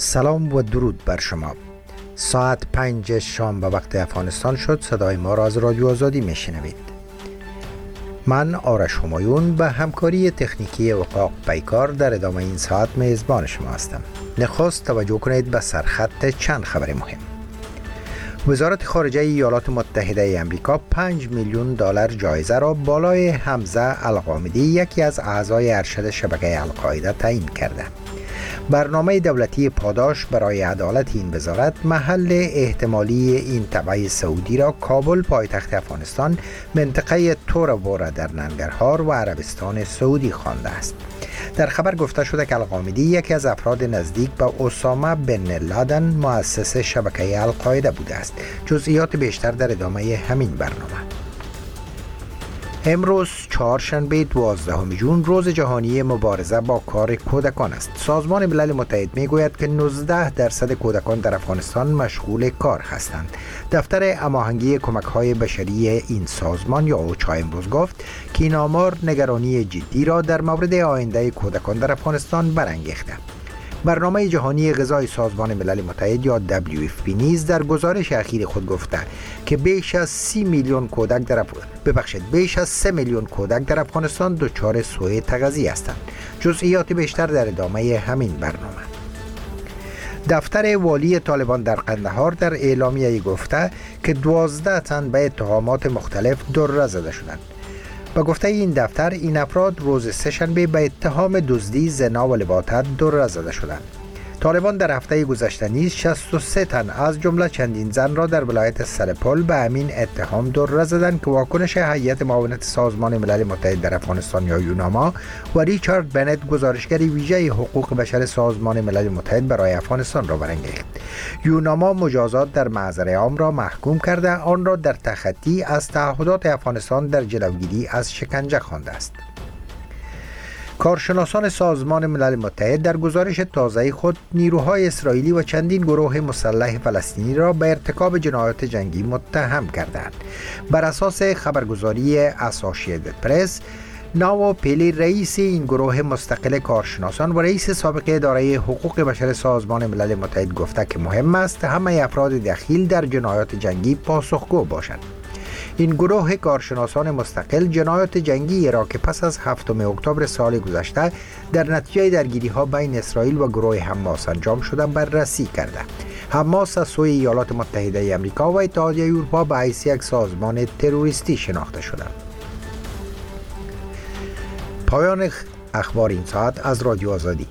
سلام و درود بر شما. ساعت 5 شام به وقت افغانستان شد. صدای ما را از رادیو آزادی میشنوید. من آرش همایون به همکاری تکنیکی وقاق پیکار در ادامه این ساعت میزبان شما هستم. نخست توجه کنید به سرخط چند خبر مهم. وزارت خارجه ایالات متحده ای آمریکا 5 میلیون دلار جایزه را بالای حمزه القامدی، یکی از اعضای ارشد شبکه القاعده، تعیین کرده. برنامه دولتی پاداش برای عدالت این وزارت محل احتمالی این تبع سعودی را کابل پایتخت افغانستان، منطقه تور بورا در ننگرهار و عربستان سعودی خوانده است. در خبر گفته شده که القامدی یکی از افراد نزدیک به اسامه بن لادن مؤسس شبکه القاعده بوده است. جزئیات بیشتر در ادامه همین برنامه. امروز چهارشنبه 12 جون روز جهانی مبارزه با کار کودکان است. سازمان ملل متحد میگوید که 19% کودکان در افغانستان مشغول کار هستند. دفتر هماهنگی کمک‌های بشری این سازمان یا اوچا امروز گفت که این آمار نگرانی جدی را در مورد آینده کودکان در افغانستان برانگیخته. برنامه جهانی غذای سازمان ملل متحد یا WFP نیز در گزارش اخیر خود گفته که بیش از 3 میلیون کودک در افغانستان دچار سوء تغذیه هستند. جزئیات بیشتر در ادامه همین برنامه. دفتر والی طالبان در قندهار در اعلامیه گفته که 12 تن به اتهامات مختلف دره زده شدند. با گفته این دفتر، این افراد روز سه‌شنبه به اتهام دزدی، زنا و لواطت دره زده شدند. طالبان در هفته گذشته نیز 63 تن از جمله چندین زن را در ولایت سرپل به همین اتهام دره زدند که واکنش هیئت معاونت سازمان ملل متحد در افغانستان یا یوناما و ریچارد بنت، گزارشگر ویژه حقوق بشر سازمان ملل متحد برای افغانستان را برانگیخت. یوناما مجازات در محضر عام را محکوم کرده آن را در تخطی از تعهدات افغانستان در جلوگیری از شکنجه خوانده است. کارشناسان سازمان ملل متحد در گزارش تازه خود نیروهای اسرائیلی و چندین گروه مسلح فلسطینی را به ارتکاب جنایات جنگی متهم کردند. بر اساس خبرگزاری اسوسییتد پرس، ناو پیلی، رئیس این گروه مستقل کارشناسان و رئیس سابق اداره حقوق بشر سازمان ملل متحد گفته که مهم است همه افراد دخیل در جنایات جنگی پاسخگو باشند. این گروه کارشناسان مستقل جنایات جنگی را که پس از 7 اکتبر سال گذشته در نتیجه درگیری‌ها بین اسرائیل و گروه حماس انجام شده بررسی کرده. حماس از سوی ایالات متحده آمریکا و اتحادیه اروپا به حیث یک سازمان تروریستی شناخته شده. پایان اخبار این ساعت از رادیو آزادی.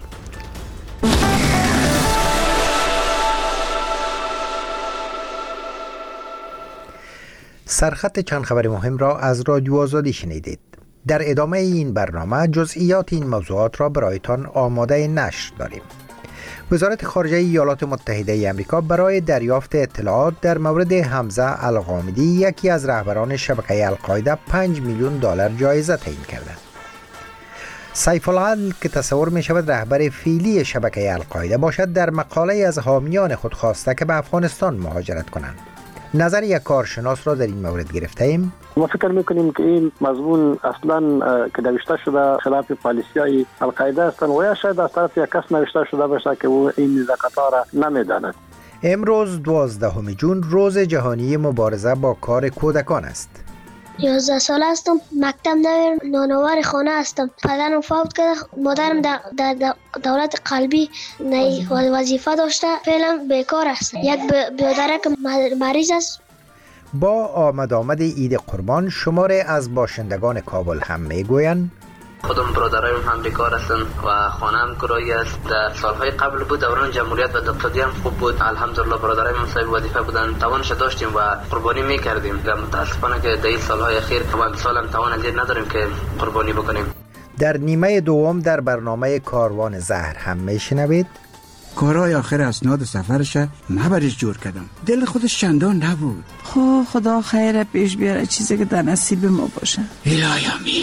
سرخط چند خبر مهم را از رادیو آزادی شنیدید. در ادامه این برنامه جزئیات این موضوعات را برایتان آماده نشر داریم. وزارت خارجه ایالات متحده آمریکا برای دریافت اطلاعات در مورد حمزه القامدی، یکی از رهبران شبکه القاعده، 5 میلیون دلار جایزه تعیین کرده. سیف العدل که تصور می شود رهبر فعلی شبکه القاعده باشد، در مقاله از حامیان خود خواسته که به افغانستان مهاجرت کنند. نظر یک کارشناس را در این مورد گرفته ایم. ما فکر میکنیم که این مضمون اصلا که نوشته شده خلاف پالیسی‌های القاعده است و یا شاید از طرف یک کس نوشته شده باشه که او این نکات را نمیداند. امروز 12 جون روز جهانی مبارزه با کار کودکان است. 11 ساله هستم، مکتب نمیرم، نانوار خانه هستم. پدرم فوت کرده، مادرم در دولت قلبی وظیفه داشته، فعلا بیکار است. یک برادرک مریض است. با آمد عید قربان شماره از باشندگان کابل هم میگویند خودم برادرایم هم بیکار هستن و خانه هم کرایی است. در سالهای قبل بود دوران جمهوریت و دکتری هم خوب بود. الحمدلله برادرایم هم صاحب وظیفه بودن، توانش داشتیم و قربانی میکردیم. متاسفانه که در این سالهای اخیر و امسال هم توان از این نداریم که قربانی بکنیم. در نیمه دوم در برنامه کاروان زهر هم میشنوید. کارهای آخر اسناد سفرش مبرش جور کردم، دل خودش چندان نبود. خدا خیر پیش بیاره، چیزی که در نصیب ما باشه. الهی آمین.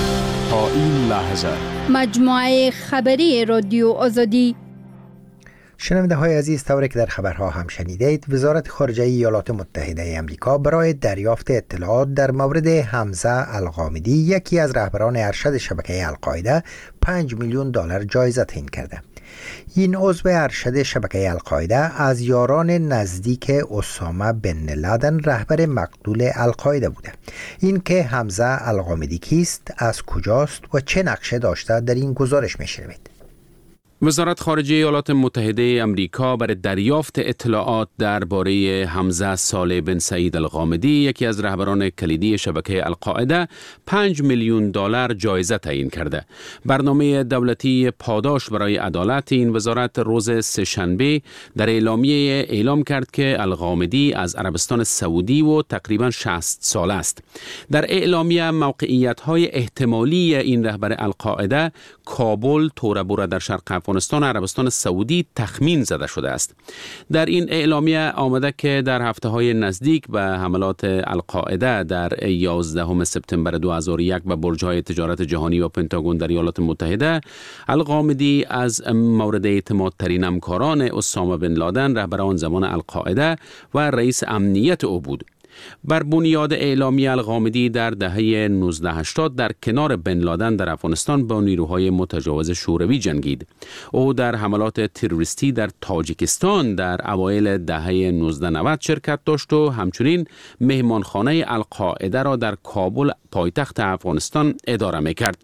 تا این لحظه مجموعه خبری رادیو آزادی. شنونده های عزیز، طوری که در خبرها هم شنیدید، وزارت خارجه ایالات متحده آمریکا برای دریافت اطلاعات در مورد حمزه الغامدی، یکی از رهبران ارشد شبکه القاعده، 5 میلیون دلار جایزه تعیین کرده. این عضو ارشد شبکه القاعده از یاران نزدیک اسامه بن لادن، رهبر مقتول القاعده بوده. این که حمزه الغامدی کیست، از کجاست و چه نقشه داشته، در این گزارش میشنوید. وزارت خارجه ایالات متحده آمریکا برای دریافت اطلاعات درباره حمزه صالح بن سعید الغامدی، یکی از رهبران کلیدی شبکه القاعده، 5 میلیون دلار جایزه تعیین کرده. برنامه دولتی پاداش برای عدالت این وزارت روز سه‌شنبه در اعلامیه اعلام کرد که الغامدی از عربستان سعودی و تقریباً 60 ساله است. در اعلامیه موقعیت‌های احتمالی این رهبر القاعده، کابل، تورابورا در شرق افغانستان و عربستان سعودی تخمین زده شده است. در این اعلامیه آمده که در هفته‌های نزدیک به حملات القاعده در 11 سپتامبر 2001 به برج‌های تجارت جهانی و پنتاگون در ایالات متحده، الغامدی از مورد اعتمادترین همکاران اسامه بن لادن، رهبر آن زمان القاعده و رئیس امنیت او بود. بر بنیاد اعلامیه، الغامدی در دهه 1980 در کنار بن لادن در افغانستان با نیروهای متجاوز شوروی جنگید. او در حملات تروریستی در تاجیکستان در اوایل دهه 1990 شرکت داشت و همچنین مهمانخانه القاعده را در کابل، پایتخت افغانستان، اداره می‌کرد.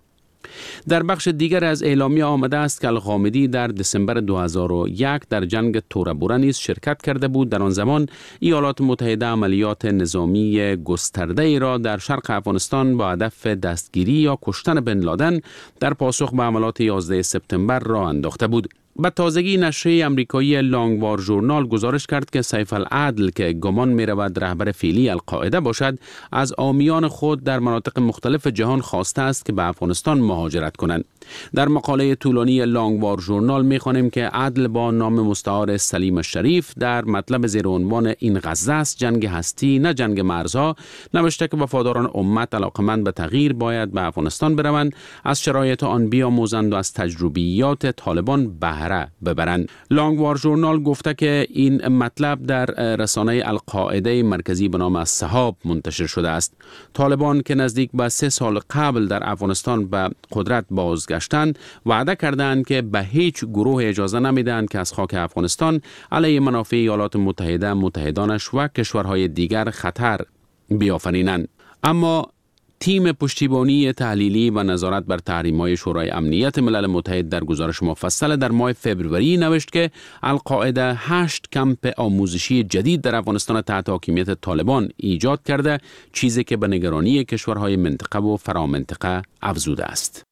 در بخش دیگر از اعلامیه آمده است که الغامدی در دسامبر 2001 در جنگ تورابورا نیز شرکت کرده بود. در آن زمان ایالات متحده عملیات نظامی گسترده ای را در شرق افغانستان با هدف دستگیری یا کشتن بن لادن در پاسخ به حملات 11 سپتامبر راه انداخته بود. به تازگی نشریه امریکایی لانگوار ژورنال گزارش کرد که سیف العدل که گمان می رود رهبر فعلی القاعده باشد، از عامیان خود در مناطق مختلف جهان خواسته است که به افغانستان مهاجرت کنند. در مقاله طولانی لانگوار ژورنال می خوانیم که عدل با نام مستعار سلیم شریف در مطلب زیر عنوان این غزه است جنگ هستی نه جنگ مرزها نوشته که وفاداران امت علاقمند به تغییر باید به افغانستان بروند، از شرایط آن بیاموزند و از تجربیات طالبان بهره ببرند. لانگوار ژورنال گفته که این مطلب در رسانه القاعده مرکزی به نام السحاب منتشر شده است. طالبان که نزدیک به 3 سال قبل در افغانستان به قدرت بازگشتند، وعده کردند که به هیچ گروه اجازه نمیدهند که از خاک افغانستان علیه منافع ایالات متحده، متحدانش و کشورهای دیگر خطر بیافرینند. اما تیم پشتیبانی تحلیلی و نظارت بر تحریم‌های شورای امنیت ملل متحد در گزارش مفصل در ماه فوریه نوشت که القاعده 8 کمپ آموزشی جدید در افغانستان تحت حاکمیت طالبان ایجاد کرده، چیزی که به نگرانی کشورهای منطقه و فرامنطقه افزوده است.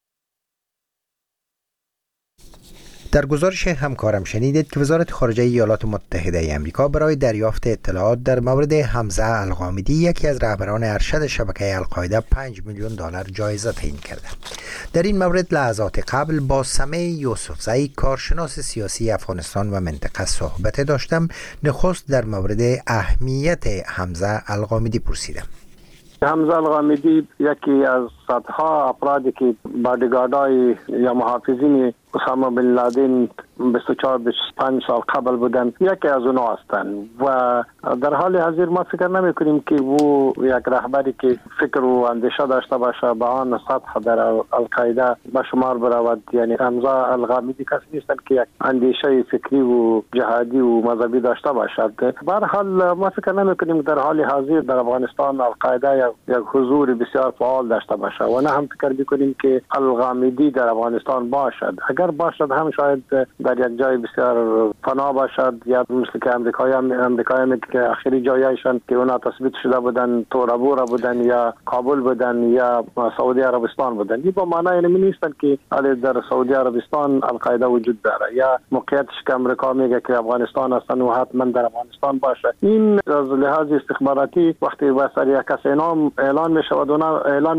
در گزارش همکارم شنیدید که وزارت خارجه ایالات متحده آمریکا برای دریافت اطلاعات در مورد حمزه الغامدی، یکی از رهبران ارشد شبکه القاعده، 5 میلیون دلار جایزه تعیین کرده. در این مورد لحظات قبل با سمیع یوسفزئی، کارشناس سیاسی افغانستان و منطقه، صحبت داشتم. نخست در مورد اهمیت حمزه الغامدی پرسیدم. حمزه الغامدی یکی از صدها افرادی که بادیگاردهای یا محافظین اسامه بن لادن 24-25 سال قبل بودن، یکی از اونها هستند و در حال حاضر ما فکر نمی کنیم که او یک رهبری که فکر و اندیشه داشته باشه به آن سطح در القاعده به شمار برود. یعنی حمزه الغامدی کسی نیستند که یک اندیشه فکری و جهادی و مذهبی داشته باشد. به هر حال ما فکر نمی کنیم در حال حاضر در افغانستان القاعده یک حضور بسیار فعال داشته باشه و نه هم فکر می‌کنیم که الغامدی در افغانستان باشد. اگر باشد هم شاید در یک جای بسیار پناه باشد، یا مثل که امریکایان که آخری جایشان که اونا تثبیت شده بودن تورابورا بودن یا کابل بودن یا سعودی عربستان بودن. این با معنی اینمی نیستن که در سعودی عربستان القاعده وجود داره یا موقعیتش که امریکا میگه که افغانستان هستن و حتما در افغانستان باشه. این از لحاظ استخباراتی وقتی به سر یک کس اعلان میشود، اونا اعلان میکنه که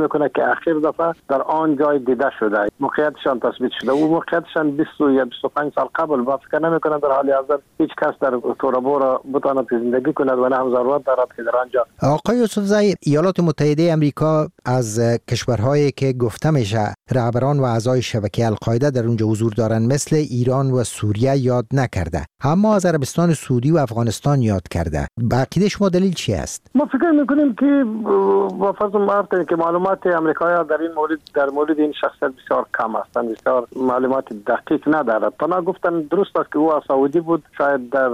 که اخیر دفعه در آن جای دیده شده، موقعیتشان تثبیت شده. او موقعیتشان 20 یا 25 سال قبل با فکر نمی‌کنم در حال حاضر هیچ کس در تورابورا بتواند زندگی کند و نه هم ضرورت دارد که در آنجا. آقای یوسفزئی، ایالات متحده آمریکا از کشورهایی که گفته میشه رهبران و اعضای شبکه القاعده در اونجا حضور دارن مثل ایران و سوریه یاد نکرده، اما از عربستان سعودی و افغانستان یاد کرده. به عقیده شما دلیل چی است؟ ما فکر می‌کنیم که با فرض معرفت که معلومات آمریکایی‌ها در مورد این شخصیت بسیار کم هستند، بسیار معلومات دقیق ندارد. تنها گفتن درست است که او سعودی بود، شاید در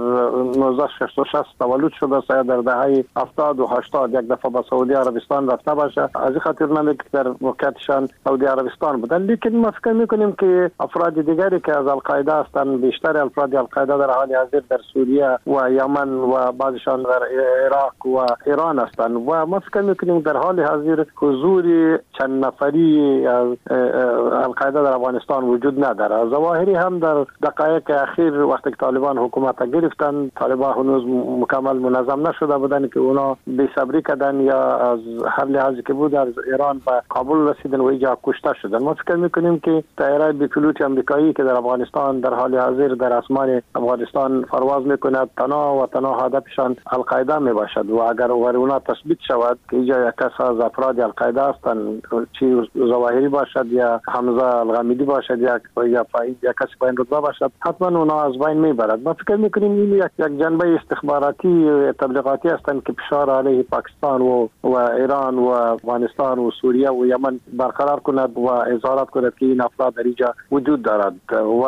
1966 تولد شده، شاید در دهه 70 و 80 یک دفعه به سعودی عربستان رفته باشه. از این خاطر نمیگه که در موقعیتشان سعودی عربستان بودن. لیکن ما فکر می‌کنیم که افراد دیگری که از القاعده هستند، بیشتر افراد القاعده در حال حاضر در سوریه و یمن و بعضشان در عراق و ایران هستند و ما فکر می‌کنیم در حال حاضر حضور چند نفری از القاعده در افغانستان وجود نداره. ظواهری هم در دقایق اخیر وقتی که طالبان حکومت گرفتن، طالبان هنوز مکمل منظم نشده بودن که اونا بی‌صبری کردن یا از هر لحاظی که بود از ایران به کابل رسیدن و اینجا کشته شدن. ما فکر می‌کنیم که طیاره بی‌پیلوت آمریکایی که در افغانستان در حال حاضر در آسمان افغانستان پرواز می‌کند، تنها هدفشان القاعده میباشد و اگر اونا تثبیت شود که اینجا یک کس از افراد القاعده هستند، چی ظواهری باشد یا حمزه الغامدی باشد یا فاید یا کسی با این رتبه باشد، حتما اونا از بین میبرد. ما فکر میکنیم این یک جنبه استخباراتی تبلیغاتی هستند که فشار علیه پاکستان و ایران و افغانستان و سوریه و یمن برقرار کند و اظهارات کند که این افراد در اینجا وجود دارد. و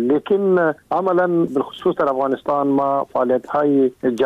لیکن عملا بالخصوص در افغانستان ما فعالیت های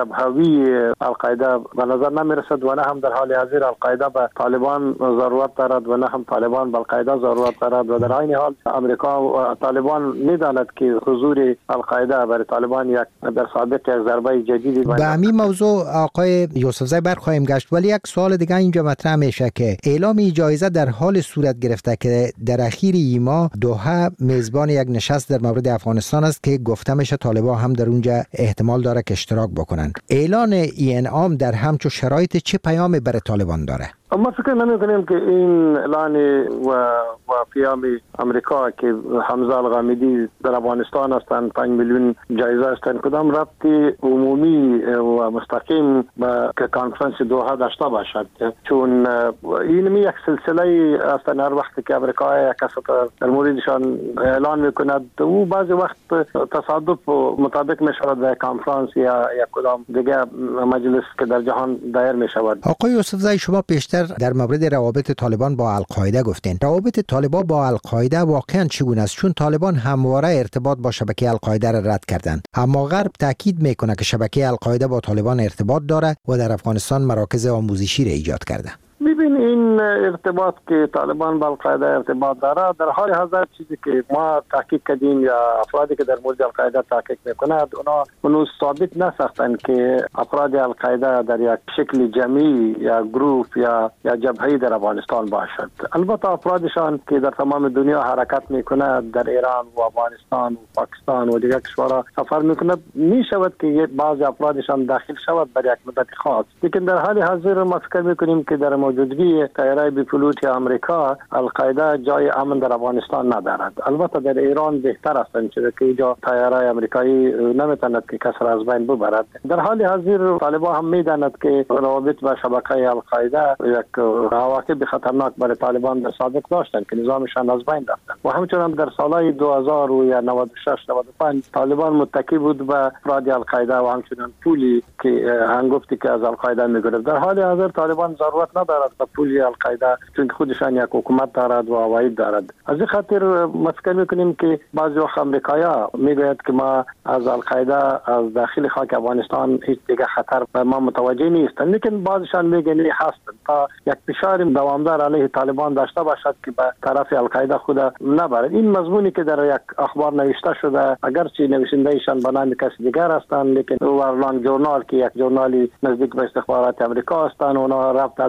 جبهوی القاعده به نظر نمیرسد و نه هم در حال حاضر القاعده به طالبان ضرورت دارد و نه هم طالبان به القاعده ضرورت دارد و در این حال امریکا و طالبان میداند که حضور القاعده برای طالبان یک در سابق یک ضربه جدیدی. به همین موضوع آقای یوسفزئی برخواهیم گشت، ولی یک سوال دیگه اینجا مطرح میشه که اعلام جایزه در حال صورت گرفته که در اخیر ایما دوحه میزبان یک نشست در مورد افغانستان است که گفته میشه طالبان هم در اونجا احتمال داره که اشتراک بکنن. اعلان این انعام در همچون شرایط چه پیامی برای طالبان داره؟ ما فکر نمی‌کنیم که این اعلان و پیام امریکا که حمزه الغامدی در افغانستان هستند 5 میلیون جایزه هستند کدام ربطی عمومی و مستقیم به کنفرانس دوحه داشته باشد، چون این یک سلسله هستند. هر وقت که امریکا یک کس در موردشان اعلان میکند او بعضی وقت تصادف مطابق میشود به کنفرانس یا کدام دیگه مجلس که در جهان دایر میشود. آقای یوسفزئی، شما پیشتر در مورد روابط طالبان با القاعده گفتین. روابط طالبان با القاعده واقعا چگونه است؟ چون طالبان همواره ارتباط با شبکه القاعده را رد کردند، اما غرب تاکید میکنه که شبکه القاعده با طالبان ارتباط داره و در افغانستان مراکز آموزشی را ایجاد کرده. ببین این ارتباط که طالبان با القاعده ارتباط داره در حال حاضر چیزی که ما تحقیق کردیم یا افرادی که در مورد القاعده تحقیق میکنند اونا ثابت نساختند که افراد القاعده در یک شکل جمعی یا گروپ یا جبهه‌ای در افغانستان باشد. البته افرادشان که در تمام دنیا حرکت میکنند، در ایران و افغانستان و پاکستان و دیگر کشورها سفر میکنند، میشود که بعضی افرادشان داخل شود برای یک مدت خاص. لیکن در حال حاضر ما فکر میکنیم که در موجودگی طیاره بی‌پیلوت آمریکا القاعده جای امن در افغانستان ندارد. البته در ایران بهتر است چون که اینجا طیاره آمریکایی نمیتواند که کس را از بین ببرد. در حال حاضر طالبان هم میداند که روابط با شبکه القاعده یک عواقب خطرناک برای طالبان در سابق داشتند که نظامشان از بین رفت و همچنین در سالهای 2000 و 96 95 طالبان متکی بود به افراد القاعده و همچنین پولی که هنگفتی که از القاعده میگرفت. در حال حاضر طالبان ضرورت ندارد به پول القاعده چون خودشان یک حکومت دارد و عواید دارد. از این خاطر ما فکر میکنیم که بعضی وقت امریکایی‌ها میگوید که ما از القاعده از داخل خاک افغانستان هیچ دیگه خطر به ما متوجه نیستند، لیکن بعضیشان میگن هستند تا یک فشار دوامدار علیه طالبان داشته باشد که به طرف القاعده خود نبرد. این مضمونی که در یک اخبار نوشته شده اگرچه نویسنده ایشان به نام کسی دیگر هستند، لیکن ورلانگ جورنال که یک ژورنالی نزدیک به استخبارات آمریکا هستند اونا رابطه دکی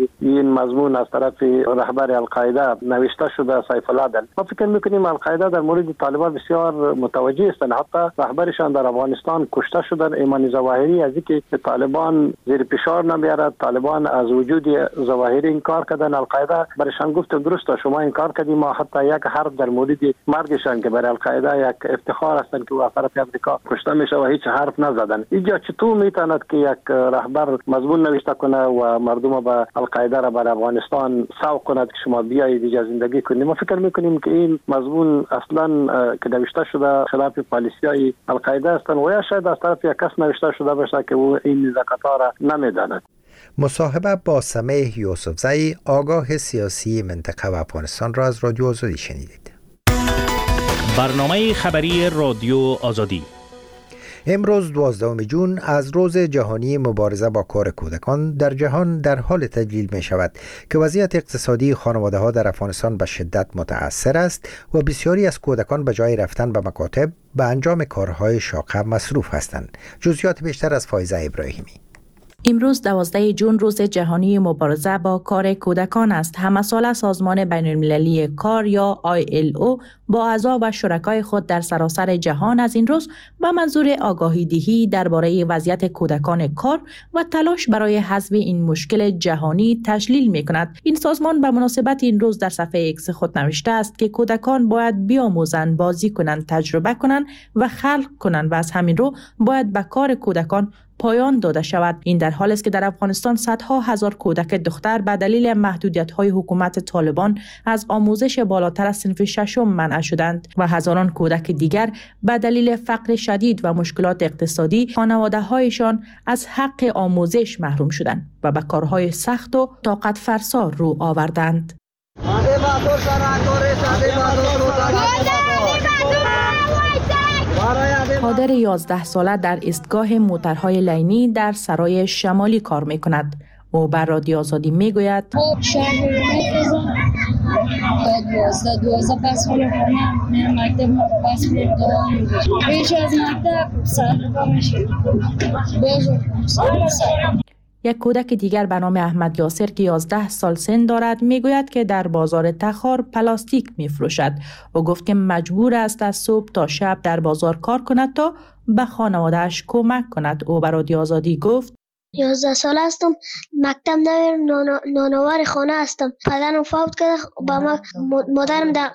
این مضمون از طرف رهبر القاعده نوشته شده سیف الله دل. ما فکر میکنیم القاعده در مورد طالبان بسیار متوجه هستند. حتی رهبرشان در افغانستان کشته شدن. ایمان ظواهری از اینکه طالبان زیر فشار نمیارد، طالبان از وجود ظواهری انکار کردن. القاعده برشان گفت درسته شما انکار کردید، ما حتی یک حرف در مورد مرگشان که برای القاعده یک افتخار هستند که از طرف امریکا کشته میشه و هیچ حرف نزدن. اینجا چطور میتواند که یک رهبر مضمون نوشته کنه و مردم به القاعده را برای افغانستان سوق کند که شما بیایید اینجا زندگی کنید؟ ما فکر میکنیم که این مضمون اصلا که نوشته شده خلاف پالیسیای القاعده است و یا شاید از طرف یک کس نوشته شده باشه که او این نزاکت‌ها را نمیداند. مصاحبه با سمیح یوسفزئی، آگاه سیاسی منطقه و افغانستان را از رادیو آزادی شنیدید. برنامه خبری رادیو آزادی. امروز 12 جون از روز جهانی مبارزه با کار کودکان در جهان در حال تجلیل می شود که وضعیت اقتصادی خانواده ها در افغانستان به شدت متأثر است و بسیاری از کودکان به جای رفتن به مکاتب به انجام کارهای شاقه مصروف هستند. جزئیات بیشتر از فایزه ابراهیمی. امروز 12 جون روز جهانی مبارزه با کار کودکان است. همه ساله سازمان بین المللی کار یا ILO با اعضا و شرکای خود در سراسر جهان از این روز به منظور آگاهی دهی درباره وضعیت کودکان کار و تلاش برای حذف این مشکل جهانی تجلیل می کند. این سازمان به مناسبت این روز در صفحه ایکس خود نوشته است که کودکان باید بیاموزند، بازی کنند، تجربه کنند و خلق کنند و از همین رو باید به کار کودکان پایان داده شود. این در حالی است که در افغانستان صدها هزار کودک دختر به دلیل محدودیت‌های حکومت طالبان از آموزش بالاتر از صنف ششم منع شدند و هزاران کودک دیگر به دلیل فقر شدید و مشکلات اقتصادی خانواده‌هایشان از حق آموزش محروم شدند و به کارهای سخت و طاقت فرسا رو آوردند. قادر 11 ساله در ایستگاه موترهای لینی در سرای شمالی کار می کند. او بر رادیو آزادی می گوید یک کودک دیگر به نام احمد یاسر که 11 سال سن دارد میگوید که در بازار تخار پلاستیک میفروشد. او گفت که مجبور است از صبح تا شب در بازار کار کند تا به خانواده‌اش کمک کند. او به رادیو آزادی گفت 11 ساله هستم، مکتب نمیرم، نانوار خانه هستم. پدرم فوت کرده، با ما مادرم در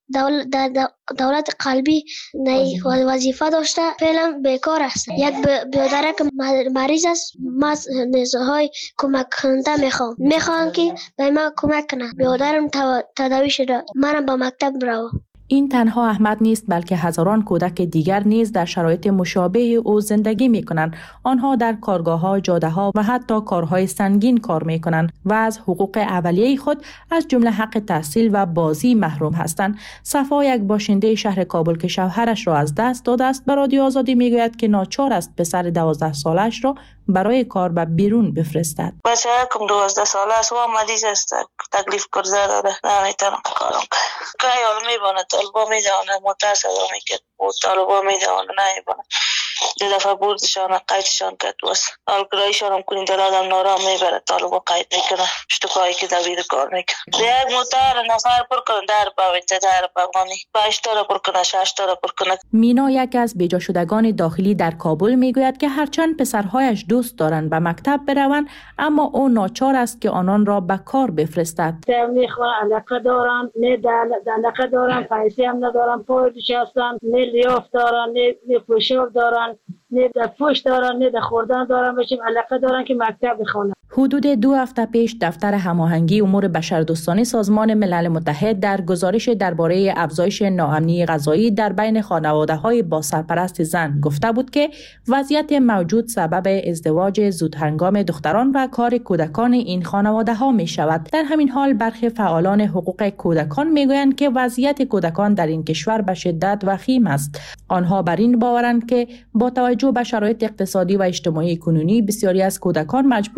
دولت قلبی وظیفه داشته، فعلا بیکار است. یک برادر که مریض است، ما نزاهای کمک کننده میخوام که به ما کمک کنه. برادرم تداوی شده، منم با مکتب روم. این تنها احمد نیست بلکه هزاران کودک دیگر نیز در شرایط مشابه او زندگی می کنند. آنها در کارگاه‌ها، جاده‌ها و حتی کارهای سنگین کار می کنند و از حقوق اولیه خود از جمله حق تحصیل و بازی محروم هستند. صفا یک باشنده شهر کابل که شوهرش را از دست داده است به رادیو آزادی می گوید که ناچار است پسر 12 سالش را برای کار به بیرون بفرستد. بچه کم 12 ساله است و مریض است، تکلیف کرده داره، نمیتونم کارم کنم. که حال میبانه طالبا میدانه متاسفه میکرد و طالبا میدانه نمیبانه. دو دفعه بردشان قیدشان کرد واسه آلگرایشان هم کنید در آدم نارام میبره، طالبا قید میکنه شتوکایی که دوید کار میکنه. یک موتر نفر پر کنه در باویته در باغانی 5 تا پر کنه 6 تا پر کنه. مینا یک از بیجا شدگان داخلی در کابل میگوید که هرچند پسرهایش دوست دارند به مکتب بروند اما او ناچار است که آنان را به کار بفرستد. میخوان علاقه دارن، نه علاقه دارن، پیسه هم ندارن، پای هستن، نه لیاف دارن، نه پوشاک دارن، نه پوش دارن، نه خوردن دارن، بچیم علاقه دارن که مکتب بخونن. حدود 2 هفته پیش دفتر هماهنگی امور بشردوستانه سازمان ملل متحد در گزارش درباره افزایش ناامنی غذایی در بین خانواده‌های با سرپرست زن گفته بود که وضعیت موجود سبب ازدواج زودهنگام دختران و کار کودکان این خانواده‌ها می‌شود. در همین حال برخی فعالان حقوق کودکان می‌گویند که وضعیت کودکان در این کشور به شدت وخیم است. آنها بر این باورند که با توجه به شرایط اقتصادی و اجتماعی کنونی بسیاری از کودکان مجبور هستند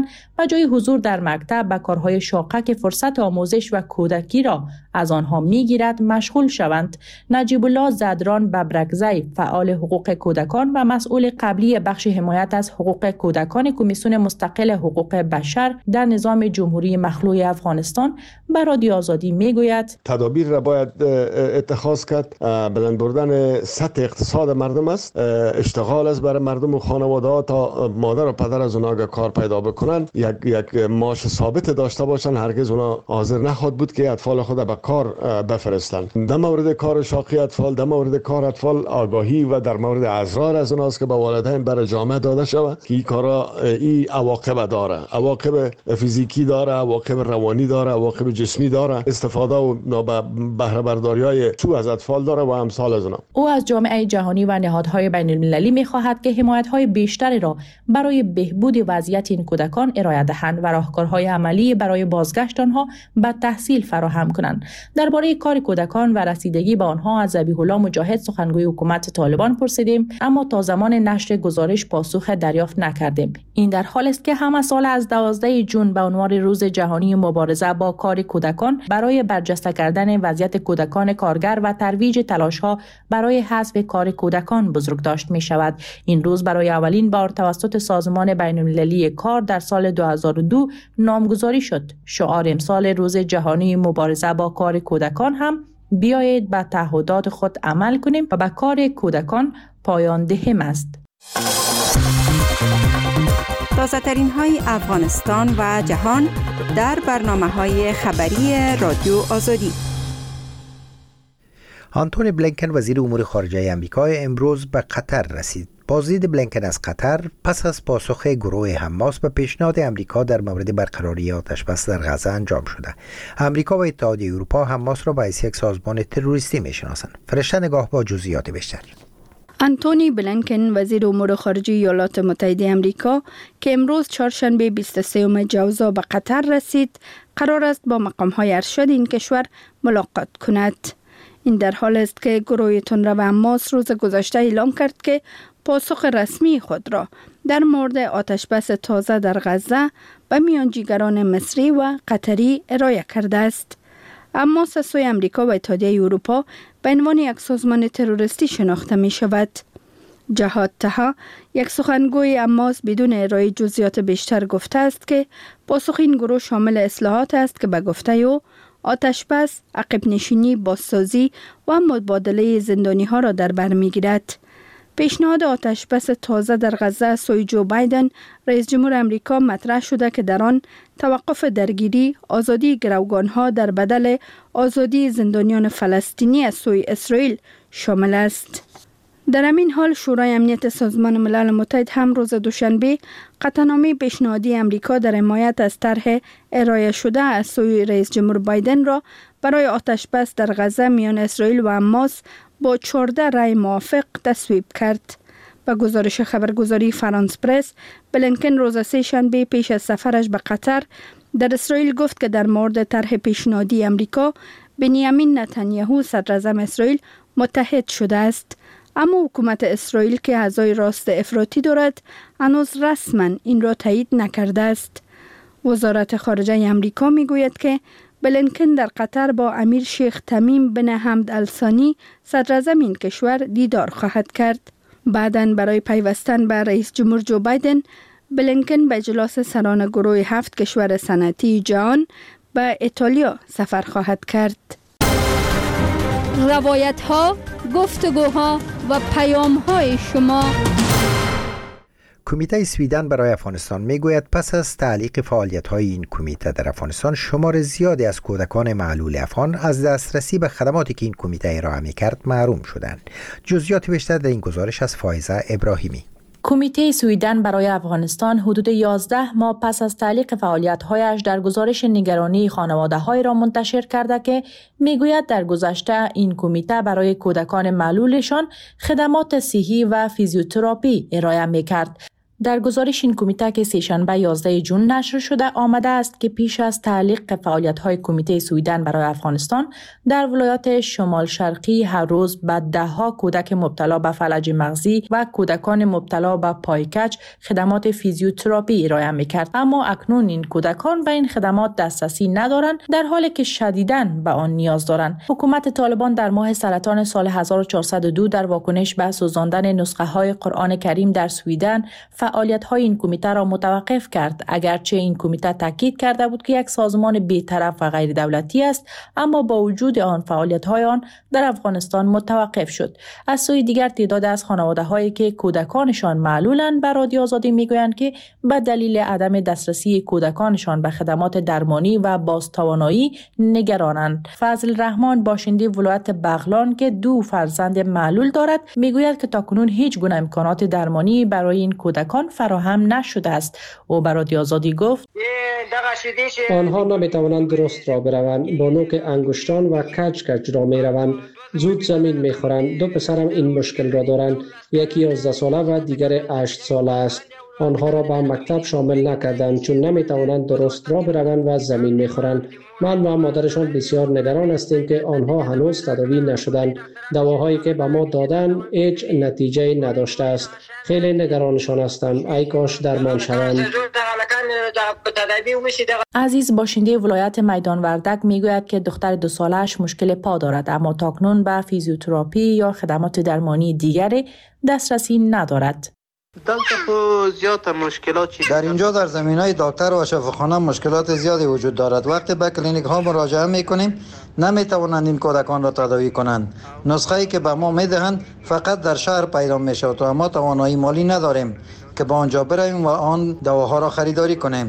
و جای حضور در مکتب به کارهای شاقه که فرصت آموزش و کودکی را از آنها می‌گیرد مشغول شوند. نجیب الله زدران ببرکزی، فعال حقوق کودکان و مسئول قبلی بخش حمایت از حقوق کودکان کمیسیون مستقل حقوق بشر در نظام جمهوری مخلوع افغانستان، به رادیو آزادی میگوید تدابیر را باید اتخاذ کرد. بلند بردن سطح اقتصاد مردم است، اشتغال است برای مردم و خانواده ها تا مادر و پدر از اونها کار پیدا بکنن، یک معاش ثابت داشته باشن. هرگز اونها حاضر نخواد بود که اطفال خود به کار بفرستند. در مورد کار شاقی اطفال، در مورد کار اطفال آگاهی و در مورد اضرار از اوناست که به والدین برای جامعه داده شود که این کارا این عواقب داره، عواقب فیزیکی داره، عواقب روانی داره، عواقب جسمی داره، استفاده و بهره برداری‌های سو از اطفال داره و امثال از اونها. او از جامعه جهانی و نهادهای بین‌المللی می‌خواهد که حمایت‌های بیشتری را برای بهبود وضعیت این کودکان ارائه دهند و راهکارهای عملی برای بازگشت آنها به تحصیل فراهم کنند. درباره کار کودکان و رسیدگی به آنها از ذبیح الله مجاهد، سخنگوی حکومت طالبان، پرسیدیم، اما تا زمان نشر گزارش پاسخ دریافت نکردیم. این در حالی است که همه سال از 12 جون به عنوان روز جهانی مبارزه با کار کودکان برای برجسته کردن وضعیت کودکان کارگر و ترویج تلاش‌ها برای حذف کار کودکان بزرگ داشت می شود. این روز برای اولین بار توسط سازمان بین‌المللی کار در سال 2002 نامگذاری شد. شعار امسال روز جهانی مبارزه با کار کودکان هم بیایید به تعهدات خود عمل کنیم و به کار کودکان پایان دهیم است. تازه ترین های افغانستان و جهان در برنامه های خبری رادیو آزادی. آنتونی بلینکن وزیر امور خارجه آمریکا امروز به قطر رسید. بازدید بلینکن از قطر پس از پاسخ گروه حماس به پیشنهاد آمریکا در مورد برقراری آتشبس در غزه انجام شده. آمریکا و اتحادیه اروپا حماس را به حیث یک سازمان تروریستی میشناسند. فرشته نگاه با جزئیات بیشتر. آنتونی بلینکن وزیر امور خارجه ایالات متحده آمریکا که امروز چهارشنبه 23 جوزا به قطر رسید، قرار است با مقام‌های ارشد این کشور ملاقات کند. این در حال است که گروه تندرو حماس روز گذشته اعلام کرد که پاسخ رسمی خود را در مورد آتشبس تازه در غزه به میانجیگران مصری و قطری ارائه کرده است. حماس از سوی آمریکا و اتحادیه اروپا به عنوان یک سازمان تروریستی شناخته می شود. جهاد طه، یک سخنگوی حماس، بدون ارائه جزئیات بیشتر گفته است که پاسخ این گروه شامل اصلاحات است که به گفته او آتشبس، عقب نشینی، بازسازی و مبادله زندانی ها را در بر می گیرد. پیشنهاد آتشبس تازه در غزه از سوی جو بایدن رئیس جمهور آمریکا مطرح شده که در آن توقف درگیری، آزادی گروگان‌ها در بدل آزادی زندانیان فلسطینی از سوی اسرائیل شامل است. در همین حال شورای امنیت سازمان ملل متحد هم روز دوشنبه قطعنامه پیشنهادی آمریکا در حمایت از طرح ارائه شده از سوی رئیس جمهور بایدن را برای آتشبس در غزه میان اسرائیل و حماس با 14 رأی موافق تصویب کرد. با گزارش خبرگزاری فرانس پرس، بلینکن روز سه‌شنبه پیش از سفرش به قطر در اسرائیل گفت که در مورد طرح پیشنهادی آمریکا بنیامین نتانیاهو صدراعظم اسرائیل متحد شده است. اما حکومت اسرائیل که اعضای راست افراطی دارد هنوز رسما این را تایید نکرده است. وزارت خارجه آمریکا میگوید که بلینکن در قطر با امیر شیخ تمیم بن حمد الثانی صدراعظم این کشور دیدار خواهد کرد. بعداً برای پیوستن به رئیس جمهور جو بایدن، بلینکن به اجلاس سران گروه 7 کشور صنعتی جهان به ایتالیا سفر خواهد کرد. روایت ها، گفتگوها و پیام های شما. کمیته سویدن برای افغانستان میگوید پس از تعلیق فعالیت‌های این کمیته در افغانستان، شمار زیادی از کودکان معلول افغان از دسترسی به خدماتی که این کمیته ارائه می‌کرد محروم شدند. جزئیات بیشتر در این گزارش از فائزه ابراهیمی. کمیته سویدن برای افغانستان حدود 11 ماه پس از تعلیق فعالیت‌هایش در گزارش نگرانی خانواده‌های را منتشر کرده که میگوید در گذشته این کمیته برای کودکان معلولشان خدمات صحی و فیزیوتراپی ارائه می‌کرد. در گزارش این کمیته که سه‌شنبه 11 جون نشر شده آمده است که پیش از تعلیق فعالیت‌های کمیته سویدن برای افغانستان در ولایات شمال شرقی هر روز به ده‌ها کودک مبتلا به فلج مغزی و کودکان مبتلا به پایکج خدمات فیزیوتراپی ارائه می‌کرد، اما اکنون این کودکان به این خدمات دسترسی ندارند در حالی که شدیداً به آن نیاز دارند. حکومت طالبان در ماه سرطان سال 1402 در واکنش به سوزاندن نسخه‌های قرآن کریم در سویدن فعالیت‌های این کمیته را متوقف کرد، اگرچه این کمیته تاکید کرده بود که یک سازمان بی‌طرف و غیر دولتی است، اما با وجود آن فعالیت‌های آن در افغانستان متوقف شد. از سوی دیگر تعداد از خانواده‌هایی که کودکانشان معلولند به رادیو آزادی می‌گویند که به دلیل عدم دسترسی کودکانشان به خدمات درمانی و بازتوانایی نگرانند. فضل رحمان باشنده ولایت بغلان که 2 فرزند معلول دارد می‌گوید که تاکنون هیچ گونه امکانات درمانی برای این کودکان فراهم نشده است. او به رادیو آزادی گفت آنها نمی‌توانند درست را بروند، با نوک انگشتان و کج را می‌روند، زود زمین می‌خورند. 2 پسرم این مشکل را دارند، یکی 11 ساله و دیگر 8 ساله است. آنها را به مکتب شامل نکردند چون نمی‌توانند درست را بروند و زمین می‌خورند. من و مادرشان بسیار نگران هستیم که آنها هنوز تداوی نشدند. دواهایی که به ما دادند هیچ نتیجه نداشته است. خیلی نگرانشان هستم. ای کاش درمان شوند. عزیز باشنده ولایت میدان وردک میگوید که دختر 2 ساله‌اش مشکل پا دارد، اما تاکنون به فیزیوتراپی یا خدمات درمانی دیگری دسترسی ندارد. در اینجا در زمینهای دکتر و شفاخانه مشکلات زیادی وجود دارد. وقتی به کلینیک ها مراجعه میکنیم نمیتوانند این کودکان را تداوی کنند. نسخه‌ای که به ما میدهند فقط در شهر پیدا میشه و ما توانایی مالی نداریم که با آنجا برویم و آن دواها را خریداری کنیم.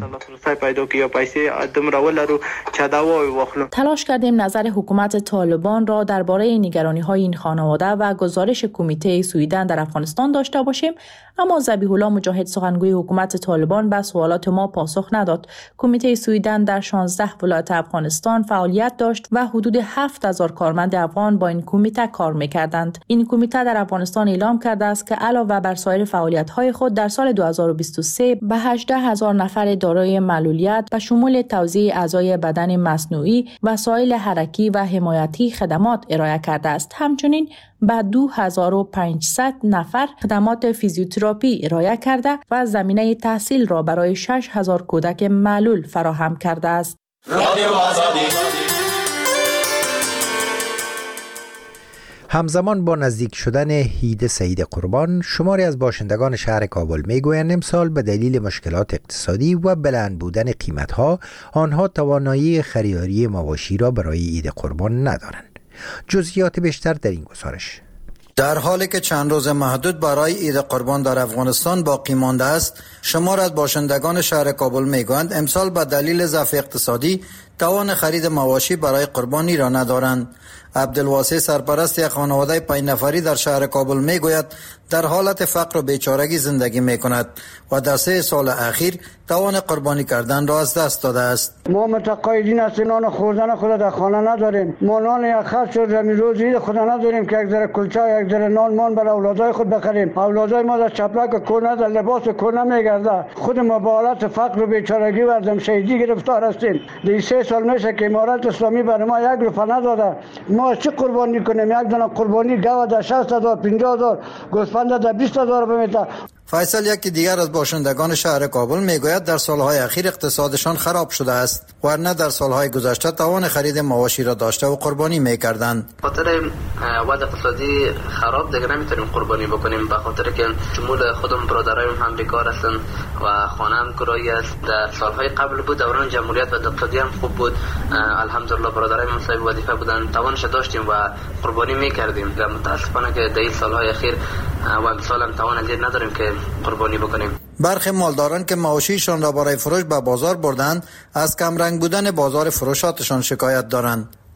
تلاش کردیم نظر حکومت طالبان را درباره نگرانی‌های این خانواده و گزارش کمیته سویدن در افغانستان داشته باشیم، اما ذبیح الله مجاهد سخنگوی حکومت طالبان به سوالات ما پاسخ نداد. کمیته سویدن در 16 ولایت افغانستان فعالیت داشت و حدود 7000 کارمند افغان با این کمیته کار می‌کردند. این کمیته در افغانستان اعلام کرده است که علاوه بر سایر فعالیت‌های خود در سال 2023 به 18000 نفر دارای معلولیت به شمول توزیع اعضای بدن مصنوعی، وسایل حرکی و حمایتی خدمات ارائه کرده است. همچنین به 2500 نفر خدمات فیزیوتراپی ارائه کرده و زمینه تحصیل را برای 6000 کودک معلول فراهم کرده است. همزمان با نزدیک شدن عید سعید قربان، شماری از باشندگان شهر کابل میگویند امسال به دلیل مشکلات اقتصادی و بلند بودن قیمت‌ها آنها توانایی خریداری مواشی را برای عید قربان ندارند. جزئیات بیشتر در این گزارش. در حالی که چند روز محدود برای عید قربان در افغانستان باقی مانده است، شمار از باشندگان شهر کابل میگویند امسال به دلیل ضعف اقتصادی توان خرید مواشی برای قربانی را ندارند. عبدالواسع سرپرست یک خانواده 5 نفری در شهر کابل میگوید در حالت فقر و بیچارگی زندگی میکند و در 3 سال اخیر توان قربانی کردن را از دست داده است. ما متقاعدین از نان خوردن خود در خانه نداریم. ما نان یک خرج شد روز عید خود نداریم که یک ذره کلچه یک ذره نان مان برای اولادای خود بخریم. اولادای ما در چپلک کور نداره، لباس کور نمیگرده. خود ما با حالت فقر و بیچارگی و دمشیدی گرفتار هستیم. در 3 سال میشه که امارت اسلامی برای ما 1 روپیه نداده. ما چه قربانی کنیم؟ یک دونه قربانی گاو در 60000 50000 گوسفند در 20000 بمیته. فیصل یکی دیگر از باشندگان شهر کابل میگوید در سالهای اخیر اقتصادشان خراب شده است، ورنه در سالهای گذشته توان خرید مواشی را داشته و قربانی میکردند. خاطر وضع اقتصادی خراب دیگه نمیتونیم قربانی بکنیم، به خاطر که شمول خودم برادرای هم بیکار هستن و خانه هم کرایه است. در سالهای قبل بود دوران جمهوریت و دکتاتوری هم خوب بود، الحمدلله برادرای من صاحب وظیفه بودن، توانش داشتیم و قربانی میکردیم. متاسفانه که در این سالهای اخیر و امسال هم توان ازید نداریم که قربانی بکنیم. برخی مالداران که مواشیشان را برای فروش به بازار بردند از کم رنگ بودن بازار فروشاتشان شکایت دارند.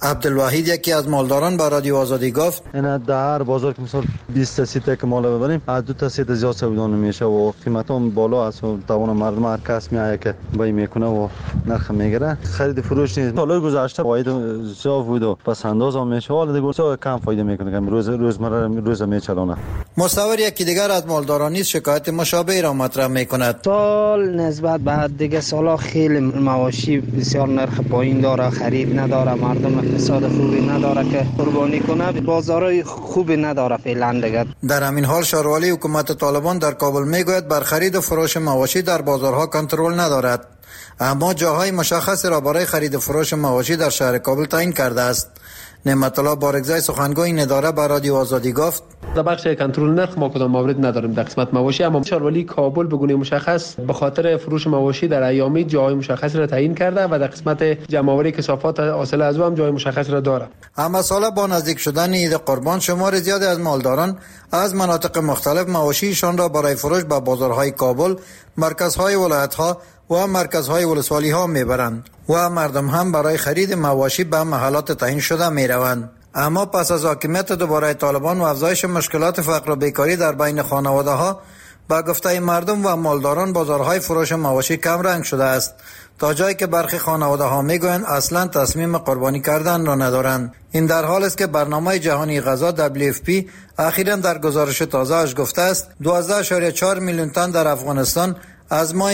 عبدالواحد یکی از مالداران به رادیو آزادی گفت اینا در بازار که مثلا 20 تا 30 تا که مال ببریم از 2 تا 3 تا زیاد سودان میشه و قیمت هم بالا است و توان مردم هر کس میایه که بای میکنه و نرخ میگیره. خرید فروش نیست. سال گذشته فاید زیاد بود و پس انداز هم میشه حالا دیگه کم فایده میکنه که روز میچلونه. مصور یکی دیگر از مالداران نیز شکایت مشابهی را مطرح میکند. سال نسبت به دیگه سالا خیلی مواشی بسیار نرخ پایین داره، خرید نداره، مردم اقتصاد خوبی نداره که قربانی کنه، بازارای خوبی نداره فعلا دیگه. در همین حال شاروالی حکومت طالبان در کابل میگوید بر خرید و فروش مواشی در بازارها کنترل ندارد، اما جاهای مشخص را برای خرید و فروش مواشی در شهر کابل تعیین کرده است. نعمت الله بارگزای سخنگوی این اداره به رادیو آزادی گفت در بخش کنترل نرخ ما کدام مورد نداریم در قسمت مواشی، اما شاروالی کابل به گونه مشخص به خاطر فروش مواشی در ایامی جای مشخص را تعیین کرده و در قسمت جمع‌آوری کثافات حاصل از او هم جای مشخص را دارد. اما سال با نزدیک شدن عید قربان شمار زیادی از مالداران از مناطق مختلف مواشیشان را برای فروش به بازارهای کابل، مرکزهای ولایت‌ها و مرکزهای ولسوالی‌ها میبرند و مردم هم برای خرید مواشی به محلات تعیین شده میروند. اما پس از حاکمیت دوباره طالبان و افزایش مشکلات فقر و بیکاری در بین خانواده‌ها، با گفته مردم و مالداران بازارهای فروش مواشی کم رنگ شده است، تا جایی که برخی خانواده‌ها میگویند اصلا تصمیم قربانی کردن را ندارند. این در حال است که برنامه جهانی غذا WFP اخیراً در گزارش تازه‌اش گفته است 12.4 میلیون تن در افغانستان از ماه